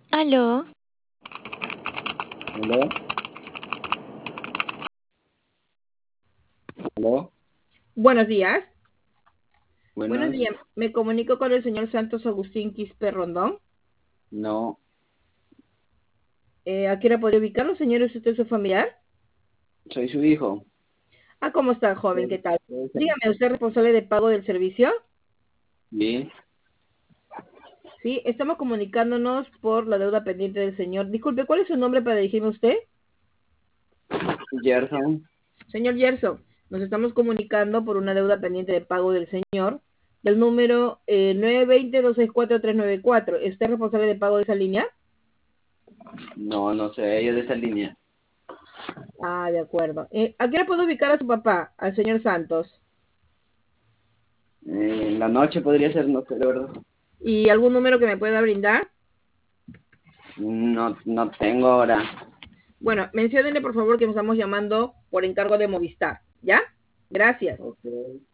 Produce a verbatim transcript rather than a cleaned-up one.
Aló, ¿Aló? ¿Aló? Buenos días. Buenos Buenos. días. Me comunico con el señor Santos Agustín Quispe Rondón. No, Eh, ¿a qué hora podría ubicarlo, señor? ¿Es usted su familiar? soy su hijo. Ah, ¿cómo está, joven? Sí, ¿Qué tal? sí. Dígame, ¿usted es responsable de pago del servicio? Sí, Sí, estamos comunicándonos por la deuda pendiente del señor. Disculpe, ¿cuál es su nombre para dirigirme a usted? Gerson. Señor Yerso, nos estamos comunicando por una deuda pendiente de pago del señor del número eh, nueve dos cero, dos seis cuatro, tres nueve cuatro. ¿Usted es responsable de pago de esa línea? No, no sé, ella de esa línea. Ah, de acuerdo. Eh, ¿a qué hora puedo ubicar a su papá, al señor Santos? Eh, en la noche podría ser, no sé, de verdad. ¿Y algún número que me pueda brindar? No, no tengo ahora. Bueno, menciónenle por favor que nos estamos llamando por encargo de Movistar, ¿ya? Gracias. Ok.